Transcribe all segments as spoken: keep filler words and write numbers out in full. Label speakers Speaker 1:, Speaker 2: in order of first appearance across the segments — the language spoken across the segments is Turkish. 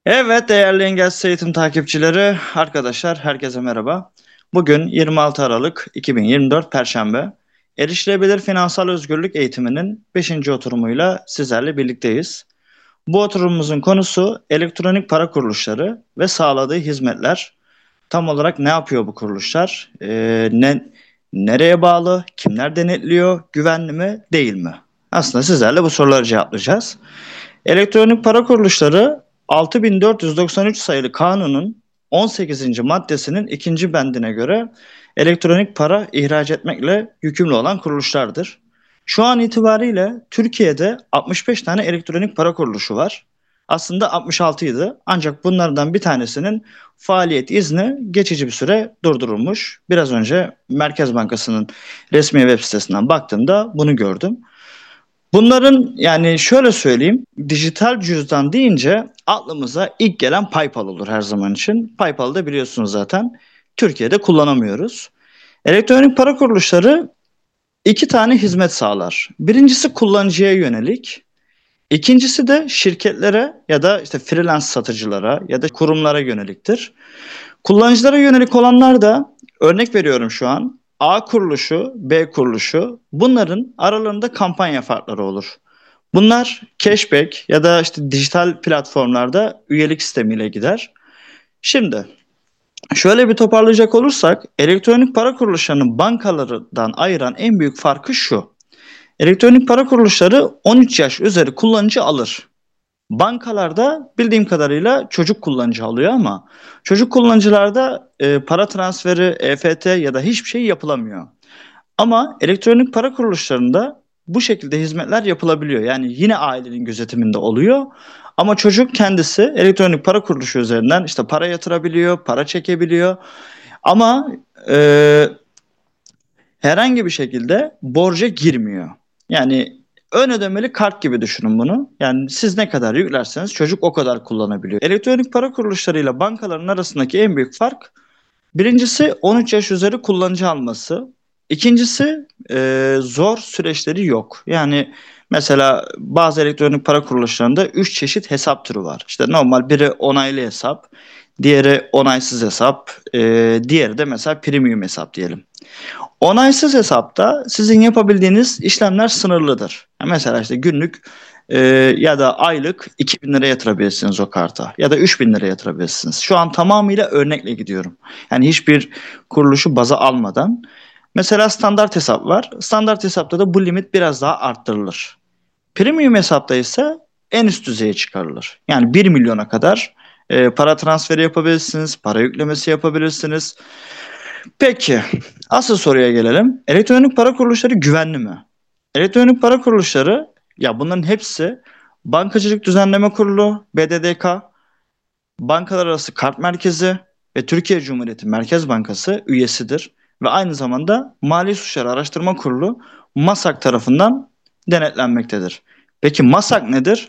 Speaker 1: Evet değerli Engels Eğitim takipçileri, arkadaşlar herkese merhaba. Bugün yirmi altı Aralık iki bin yirmi dört Perşembe. Erişilebilir Finansal Özgürlük Eğitimi'nin beşinci oturumuyla sizlerle birlikteyiz. Bu oturumumuzun konusu elektronik para kuruluşları ve sağladığı hizmetler. Tam olarak ne yapıyor bu kuruluşlar? Ee, ne nereye bağlı? Kimler denetliyor? Güvenli mi, değil mi? Aslında sizlerle bu soruları cevaplayacağız. Elektronik para kuruluşları altı bin dört yüz doksan üç sayılı kanunun on sekizinci maddesinin ikinci bendine göre elektronik para ihraç etmekle yükümlü olan kuruluşlardır. Şu an itibariyle Türkiye'de altmış beş tane elektronik para kuruluşu var. Aslında altmış altı idi ancak bunlardan bir tanesinin faaliyet izni geçici bir süre durdurulmuş. Biraz önce Merkez Bankası'nın resmi web sitesinden baktığımda bunu gördüm. Bunların yani şöyle söyleyeyim, dijital cüzdan deyince aklımıza ilk gelen PayPal olur her zaman için. PayPal'ı da biliyorsunuz zaten Türkiye'de kullanamıyoruz. Elektronik para kuruluşları iki tane hizmet sağlar. Birincisi kullanıcıya yönelik, ikincisi de şirketlere ya da işte freelance satıcılara ya da kurumlara yöneliktir. Kullanıcılara yönelik olanlar da örnek veriyorum şu an A kuruluşu, B kuruluşu bunların aralarında kampanya farkları olur. Bunlar cashback ya da işte dijital platformlarda üyelik sistemiyle gider. Şimdi şöyle bir toparlayacak olursak elektronik para kuruluşlarının bankalardan ayıran en büyük farkı şu. Elektronik para kuruluşları on üç yaş üzeri kullanıcı alır. Bankalarda bildiğim kadarıyla çocuk kullanıcı alıyor ama çocuk kullanıcılarda e, para transferi, E F T ya da hiçbir şey yapılamıyor. Ama elektronik para kuruluşlarında bu şekilde hizmetler yapılabiliyor. Yani yine ailenin gözetiminde oluyor. Ama çocuk kendisi elektronik para kuruluşu üzerinden işte para yatırabiliyor, para çekebiliyor. Ama e, herhangi bir şekilde borca girmiyor. Yani ön ödemeli kart gibi düşünün bunu. Yani siz ne kadar yüklerseniz çocuk o kadar kullanabiliyor. Elektronik para kuruluşlarıyla bankaların arasındaki en büyük fark birincisi on üç yaş üzeri kullanıcı alması. İkincisi e, zor süreçleri yok. Yani mesela bazı elektronik para kuruluşlarında üç çeşit hesap türü var. İşte normal biri onaylı hesap, diğeri onaysız hesap, e, diğeri de mesela premium hesap diyelim. Onaysız hesapta sizin yapabildiğiniz işlemler sınırlıdır. Yani mesela işte günlük e, ya da aylık iki bin lira yatırabilirsiniz o karta ya da üç bin lira yatırabilirsiniz. Şu an tamamıyla örnekle gidiyorum. Yani hiçbir kuruluşu baza almadan. Mesela standart hesap var. Standart hesapta da bu limit biraz daha arttırılır. Premium hesapta ise en üst düzeye çıkarılır. Yani bir milyona kadar e, para transferi yapabilirsiniz, para yüklemesi yapabilirsiniz. Peki, asıl soruya gelelim. Elektronik para kuruluşları güvenli mi? Elektronik para kuruluşları, ya bunların hepsi Bankacılık Düzenleme Kurulu, B D D K, Bankalar Arası Kart Merkezi ve Türkiye Cumhuriyeti Merkez Bankası üyesidir. Ve aynı zamanda Mali Suçlar Araştırma Kurulu MASAK tarafından denetlenmektedir. Peki MASAK nedir?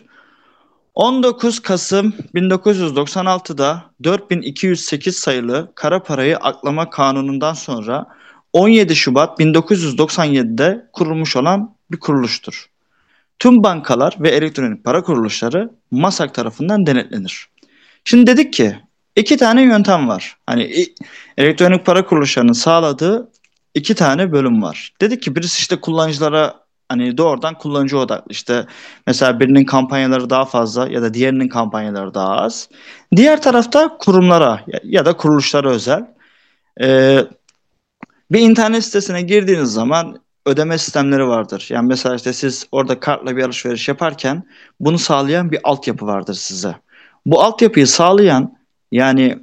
Speaker 1: on dokuz Kasım bin dokuz yüz doksan altıda dört bin iki yüz sekiz sayılı Kara Parayı Aklama Kanunu'ndan sonra on yedi Şubat bin dokuz yüz doksan yedide kurulmuş olan bir kuruluştur. Tüm bankalar ve elektronik para kuruluşları MASAK tarafından denetlenir. Şimdi dedik ki iki tane yöntem var. Hani elektronik para kuruluşlarının sağladığı iki tane bölüm var. Dedik ki birisi işte kullanıcılara hani doğrudan kullanıcı odaklı. İşte mesela birinin kampanyaları daha fazla ya da diğerinin kampanyaları daha az. Diğer tarafta kurumlara ya ya da kuruluşlara özel. Ee, Bir internet sitesine girdiğiniz zaman ödeme sistemleri vardır. Yani mesela işte siz orada kartla bir alışveriş yaparken bunu sağlayan bir altyapı vardır size. Bu altyapıyı sağlayan yani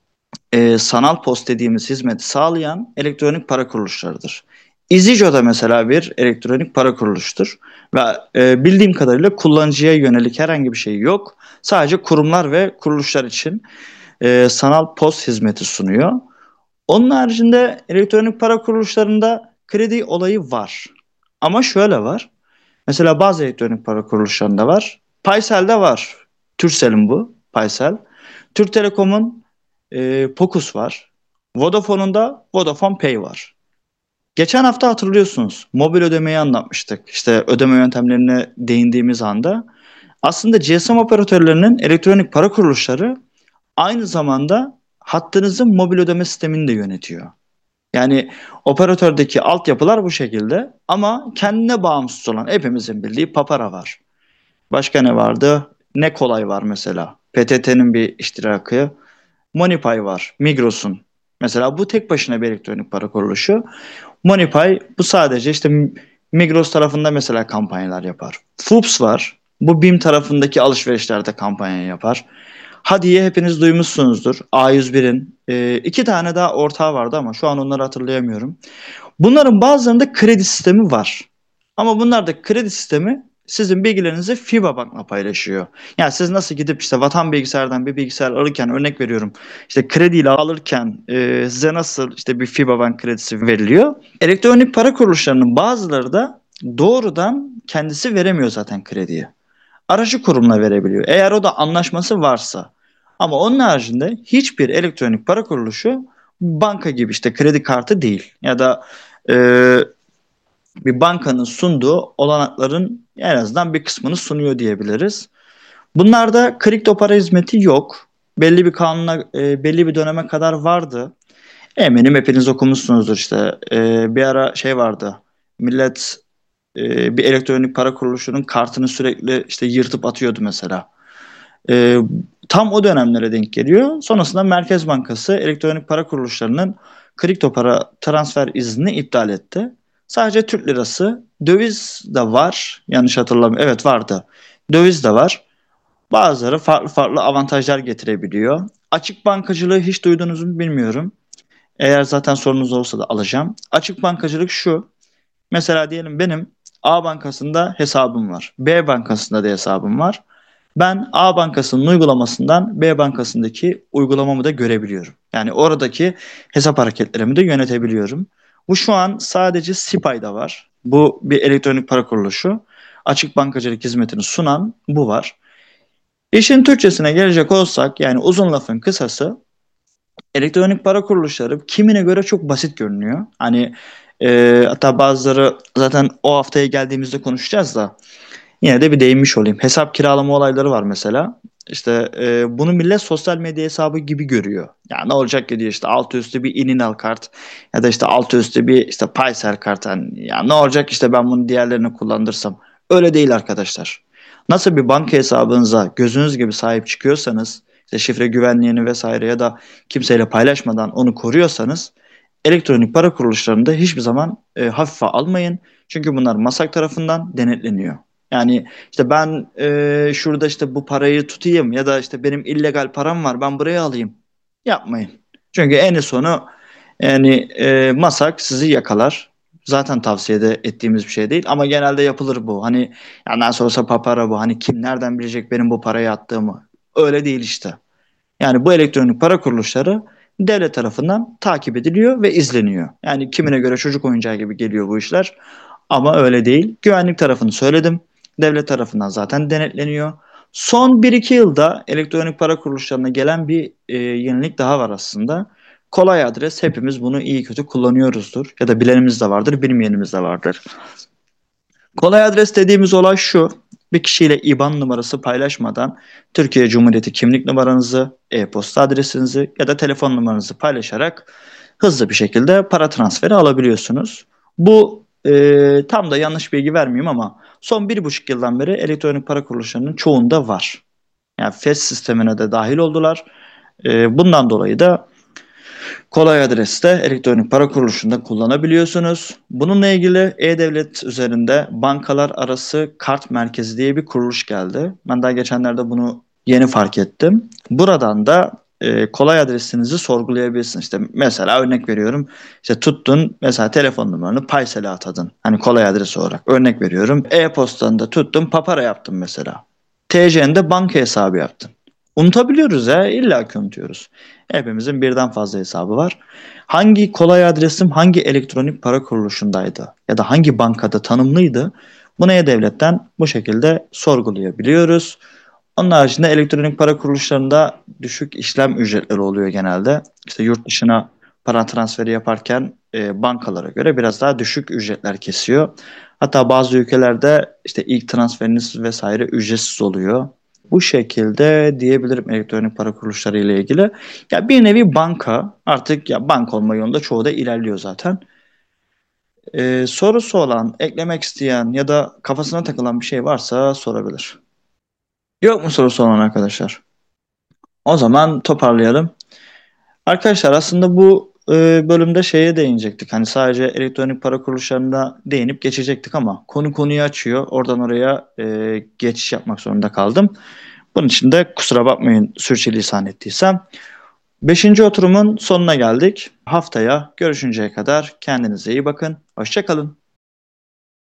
Speaker 1: e, sanal post dediğimiz hizmeti sağlayan elektronik para kuruluşlarıdır. İzico da mesela bir elektronik para kuruluştur ve e, bildiğim kadarıyla kullanıcıya yönelik herhangi bir şey yok. Sadece kurumlar ve kuruluşlar için e, sanal post hizmeti sunuyor. Onun haricinde elektronik para kuruluşlarında kredi olayı var. Ama şöyle var. Mesela bazı elektronik para kuruluşlarında var. Paysel'de var. Turkcell'in bu. Paysel. Türk Telekom'un e, Pokus var. Vodafone'un da Vodafone Pay var. Geçen hafta hatırlıyorsunuz. Mobil ödemeyi anlatmıştık. İşte ödeme yöntemlerine değindiğimiz anda. Aslında G S M operatörlerinin elektronik para kuruluşları aynı zamanda hattınızın mobil ödeme sistemini de yönetiyor. Yani operatördeki altyapılar bu şekilde ama kendine bağımsız olan hepimizin bildiği Papara var. Başka ne vardı? Ne kolay var mesela. P T T'nin bir iştirakı. MoneyPay var. Migros'un. Mesela bu tek başına bir elektronik para kuruluşu. MoneyPay bu sadece işte Migros tarafında mesela kampanyalar yapar. Foops var. Bu BİM tarafındaki alışverişlerde kampanya yapar. Hadiye hepiniz duymuşsunuzdur. A yüz birin e, iki tane daha ortağı vardı ama şu an onları hatırlayamıyorum. Bunların bazılarında kredi sistemi var. Ama bunlar da kredi sistemi sizin bilgilerinizi FibaBank'la paylaşıyor. Yani siz nasıl gidip işte Vatan Bilgisayar'dan bir bilgisayar alırken örnek veriyorum. İşte krediyle alırken e, size nasıl işte bir FibaBank kredisi veriliyor. Elektronik para kuruluşlarının bazıları da doğrudan kendisi veremiyor zaten krediyi. Aracı kurumla verebiliyor. Eğer o da anlaşması varsa. Ama onun haricinde hiçbir elektronik para kuruluşu banka gibi işte kredi kartı değil. Ya da e, bir bankanın sunduğu olanakların en azından bir kısmını sunuyor diyebiliriz. Bunlarda kripto para hizmeti yok. Belli bir kanuna, e, belli bir döneme kadar vardı. Eminim hepiniz okumuşsunuzdur işte. E, bir ara şey vardı. Millet e, bir elektronik para kuruluşunun kartını sürekli işte yırtıp atıyordu mesela. E, Tam o dönemlere denk geliyor. Sonrasında Merkez Bankası elektronik para kuruluşlarının kripto para transfer iznini iptal etti. Sadece Türk lirası, döviz de var. Yanlış hatırlamıyorum. Evet vardı. Döviz de var. Bazıları farklı farklı avantajlar getirebiliyor. Açık bankacılığı hiç duydunuz mu bilmiyorum. Eğer zaten sorunuz olsa da alacağım. Açık bankacılık şu. Mesela diyelim benim A bankasında hesabım var. B bankasında da hesabım var. Ben A bankasının uygulamasından B bankasındaki uygulamamı da görebiliyorum. Yani oradaki hesap hareketlerimi de yönetebiliyorum. Bu şu an sadece SİPA'da var. Bu bir elektronik para kuruluşu. Açık bankacılık hizmetini sunan bu var. İşin Türkçesine gelecek olsak yani uzun lafın kısası elektronik para kuruluşları kimine göre çok basit görünüyor. Hani e, hatta bazıları zaten o haftaya geldiğimizde konuşacağız da yine de bir değinmiş olayım. Hesap kiralama olayları var mesela. İşte e, bunu millet sosyal medya hesabı gibi görüyor. Ya ne olacak ki diyor işte altı üstü bir Ininal kart ya da işte altı üstü bir işte Paysel kart. Hani ya ne olacak işte ben bunu diğerlerini kullandırsam. Öyle değil arkadaşlar. Nasıl bir banka hesabınıza gözünüz gibi sahip çıkıyorsanız işte şifre güvenliğini vesaire ya da kimseyle paylaşmadan onu koruyorsanız elektronik para kuruluşlarında hiçbir zaman e, hafife almayın. Çünkü bunlar MASAK tarafından denetleniyor. Yani işte ben e, şurada işte bu parayı tutayım ya da işte benim illegal param var ben buraya alayım. Yapmayın. Çünkü en sonu yani e, MASAK sizi yakalar. Zaten tavsiye de ettiğimiz bir şey değil ama genelde yapılır bu. Hani ya nasıl olsa papara bu. Hani kim nereden bilecek benim bu parayı attığımı? Öyle değil işte. Yani bu elektronik para kuruluşları devlet tarafından takip ediliyor ve izleniyor. Yani kimine göre çocuk oyuncağı gibi geliyor bu işler. Ama öyle değil. Güvenlik tarafını söyledim. Devlet tarafından zaten denetleniyor. Son bir iki yılda elektronik para kuruluşlarına gelen bir e, yenilik daha var aslında. Kolay adres hepimiz bunu iyi kötü kullanıyoruzdur. Ya da bilenimiz de vardır, bilmeyenimiz de vardır. Kolay adres dediğimiz olay şu. Bir kişiyle IBAN numarası paylaşmadan Türkiye Cumhuriyeti kimlik numaranızı, e-posta adresinizi ya da telefon numaranızı paylaşarak hızlı bir şekilde para transferi alabiliyorsunuz. Bu e, tam da yanlış bilgi vermeyeyim ama son bir buçuk yıldan beri elektronik para kuruluşlarının çoğunda var. Yani F E S sistemine de dahil oldular. E, bundan dolayı da kolay adreste elektronik para kuruluşunda kullanabiliyorsunuz. Bununla ilgili E-Devlet üzerinde bankalar arası kart merkezi diye bir kuruluş geldi. Ben daha geçenlerde bunu yeni fark ettim. Buradan da e, kolay adresinizi sorgulayabilirsiniz. İşte mesela örnek veriyorum. İşte tuttun mesela telefon numaranı Paysel'e atadın. Hani kolay adresi olarak örnek veriyorum. E-postanı da tuttun Papara yaptın mesela. T C'nde banka hesabı yaptın. Unutabiliyoruz ya, illa ki unutuyoruz. Hepimizin birden fazla hesabı var. Hangi kolay adresim hangi elektronik para kuruluşundaydı ya da hangi bankada tanımlıydı? Bunu E-Devlet'ten bu şekilde sorgulayabiliyoruz. Onun haricinde elektronik para kuruluşlarında düşük işlem ücretleri oluyor genelde. İşte yurt dışına para transferi yaparken e, bankalara göre biraz daha düşük ücretler kesiyor. Hatta bazı ülkelerde işte ilk transferiniz vesaire ücretsiz oluyor. Bu şekilde diyebilirim elektronik para kuruluşları ile ilgili. Ya bir nevi banka artık ya banka olma yolunda çoğu da ilerliyor zaten. Ee, sorusu olan, eklemek isteyen ya da kafasına takılan bir şey varsa sorabilir. Yok mu sorusu olan arkadaşlar? O zaman toparlayalım. Arkadaşlar aslında bu e, bölümde şeye değinecektik. Hani sadece elektronik para kuruluşlarına değinip geçecektik ama konu konuyu açıyor. Oradan oraya e, geçiş yapmak zorunda kaldım. Bunun için de kusura bakmayın sürçülisan ettiysem. Beşinci oturumun sonuna geldik. Haftaya görüşünceye kadar kendinize iyi bakın. Hoşça kalın.